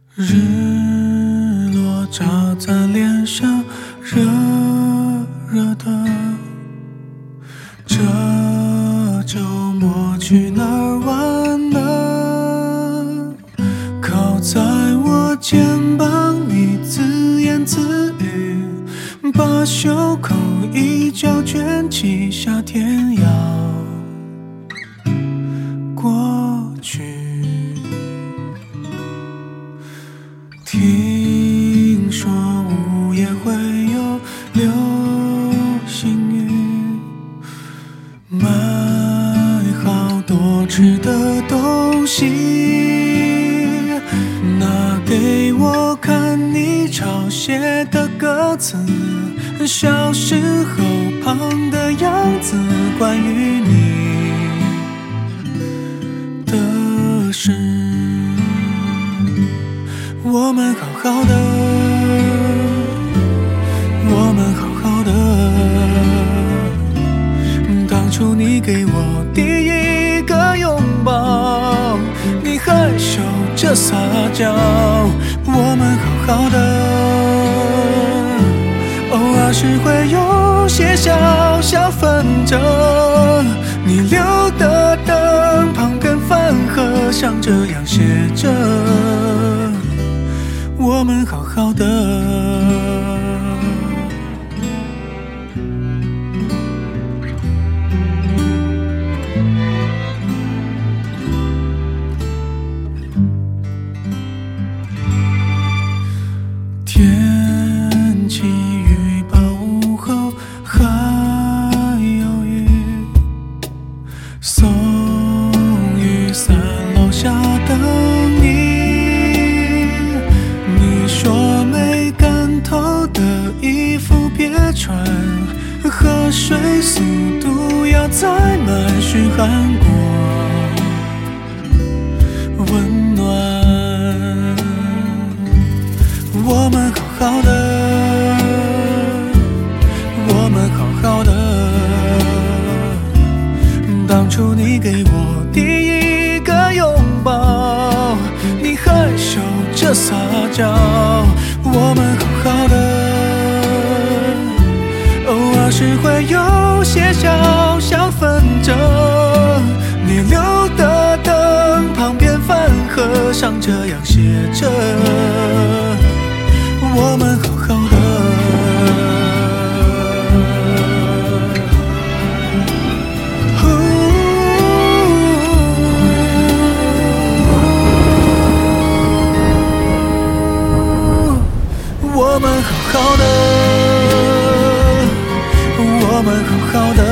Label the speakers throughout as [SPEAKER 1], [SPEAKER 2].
[SPEAKER 1] 日落照在脸上，热热的。这周末去哪儿玩呢？靠在我肩膀，你自言自语，把袖口一角卷起，夏天要过去。听说午夜会有流星雨，买好多吃的东西，拿给我看你抄写的歌词，小时候胖的样子，关于你的事。我们好好的，我们好好的。当初你给我第一个拥抱，你害羞着撒娇。我们好好的，偶尔是会有些小小纷争。你留的灯旁边饭盒上这样写着。我们好好的，天气预报午后还有雨，送雨伞楼下等你。说没干透的衣服别穿，喝水速度要再慢，嘘寒过温暖。我们好好的，我们好好的。当初你给我第一个拥抱，你害羞着撒娇。我们好好的，偶尔是会有些小小纷争。你留的灯旁边饭盒上这样写着。我们好好的，我们好好的，我们好好的。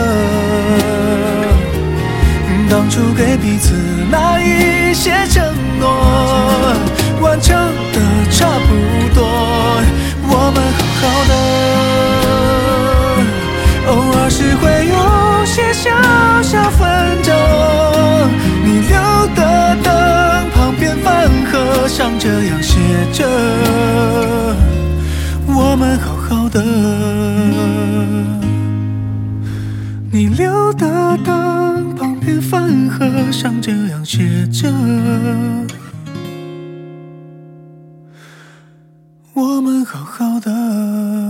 [SPEAKER 1] 当初给彼此那一些承诺，完成的差不多。我们好好的，偶尔是会有些小小纷争。你留的灯旁边饭盒上这样写着。我们好好的，你留的灯旁边饭盒上这样写着。我们好好的。